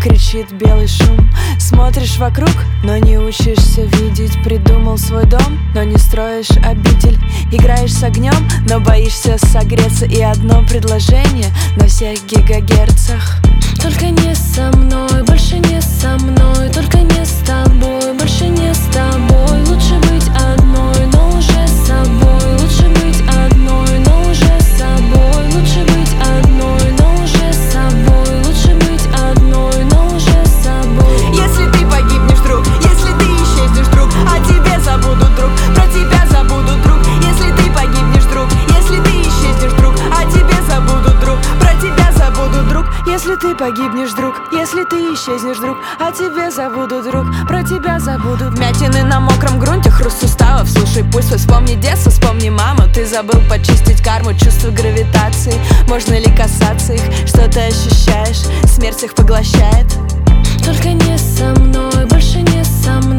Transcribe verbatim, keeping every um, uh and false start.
кричит белый шум. Смотришь вокруг, но не учишься видеть. Придумал свой дом, но не строишь обитель. Играешь с огнем, но боишься согреться. И одно предложение на всех гигагерцах: только не со мной, больше не со мной. Только не с тобой, больше не с тобой. Лучше быть одной, но уже с собой. Лучше быть одной, но уже с собой. Лучше быть одной, но уже с собой. Лучше быть одной, но уже с собой. Если ты погибнешь, друг, если ты исчезнешь, друг, о тебе забудут, друг, про тебя забудут, друг. Если ты погибнешь, друг, если ты исчезнешь, друг, о тебе забудут, друг, про тебя забудут, друг. Если ты погибнешь, друг, если ты исчезнешь, друг, о тебе забудут, друг, про тебя забудут. Вмятины на мокром грунте, хруст суставов. Слушай пульс, вспомни детство, вспомни маму. Ты забыл почистить карму, чувство гравитации. Можно ли касаться их, что ты ощущаешь? Смерть их поглощает. Только не со мной, больше не со мной.